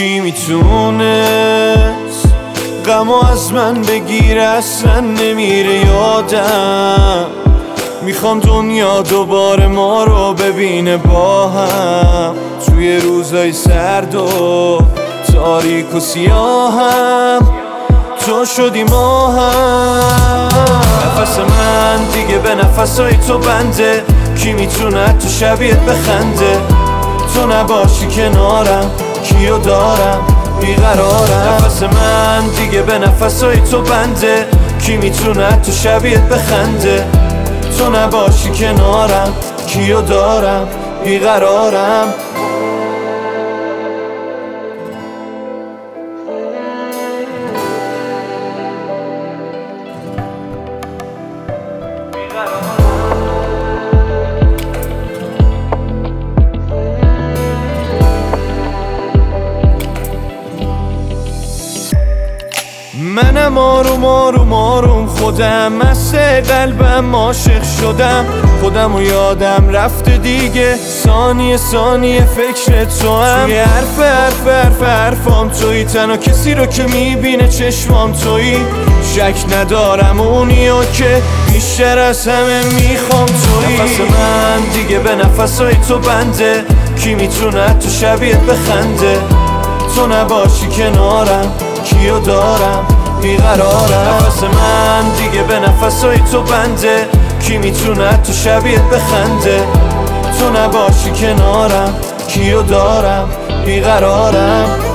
کی میتونست غمو از من بگیره؟ اصلا نمیره یادم. میخوام دنیا دوباره ما رو ببینه با هم، توی روزای سرد و تاریک و سیاهم تو شدی ما هم. نفس من دیگه به نفسای تو بنده، کی میتونه تو شبیهت بخنده؟ تو نباشی کنارم کیو دارم بیقرارم. نفس من دیگه به نفسای تو بنده، کی میتونه تو شبیهت بخنده؟ تو نباشی کنارم کیو دارم بیقرارم. منم آروم خودم مست قلبم عاشق شدم، خودم و یادم رفته دیگه، ثانیه فکر تو هم. توی حرفام توی، تنها کسی رو که میبینه چشمام توی. شک ندارم اونیو که بیشتر از همه میخوام توی. نفس من دیگه به نفسای تو بنده، کی میتونه تو شبیهت بخنده؟ تو نباشی کنارم کیو دارم بیقرارم. نفس من دیگه به نفسای تو بنده، کی میتونه تو شبیهت بخنده؟ تو نباشی کنارم کیو دارم بیقرارم.